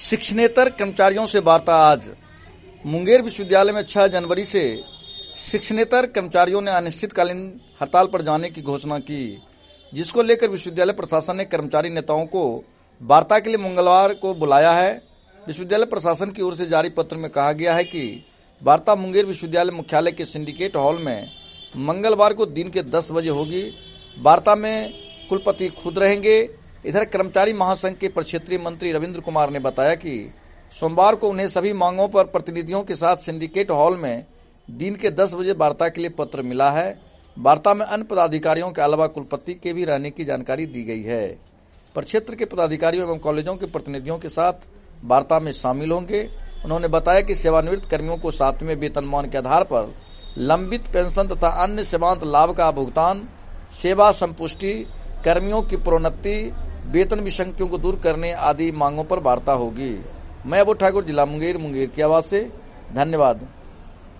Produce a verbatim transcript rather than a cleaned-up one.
शिक्षणेतर कर्मचारियों से वार्ता आज। मुंगेर विश्वविद्यालय में छह जनवरी से शिक्षणेतर कर्मचारियों ने अनिश्चितकालीन हड़ताल पर जाने की घोषणा की, जिसको लेकर विश्वविद्यालय प्रशासन ने कर्मचारी नेताओं को वार्ता के लिए मंगलवार को बुलाया है। विश्वविद्यालय प्रशासन की ओर से जारी पत्र में कहा गया है कि वार्ता मुंगेर विश्वविद्यालय मुख्यालय के सिंडिकेट हॉल में मंगलवार को दिन के दस बजे होगी। वार्ता में कुलपति खुद रहेंगे। इधर कर्मचारी महासंघ के प्रक्षेत्रीय मंत्री रविंद्र कुमार ने बताया कि सोमवार को उन्हें सभी मांगों पर प्रतिनिधियों के साथ सिंडिकेट हॉल में दिन के दस बजे वार्ता के लिए पत्र मिला है। वार्ता में अन्य पदाधिकारियों के अलावा कुलपति के भी रहने की जानकारी दी गई है। प्रक्षेत्र के पदाधिकारियों एवं कॉलेजों के प्रतिनिधियों के साथ वार्ता में शामिल होंगे। उन्होंने बताया कि सेवानिवृत्त कर्मियों को सातवें वेतनमान के आधार पर लंबित पेंशन तथा अन्य सेवांत लाभ का भुगतान, सेवा संपुष्टि, कर्मियों की प्रोन्नति, वेतन विसंगतियों को दूर करने आदि मांगों पर वार्ता होगी। मैं अबू ठाकुर, जिला मुंगेर, मुंगेर की आवाज से धन्यवाद।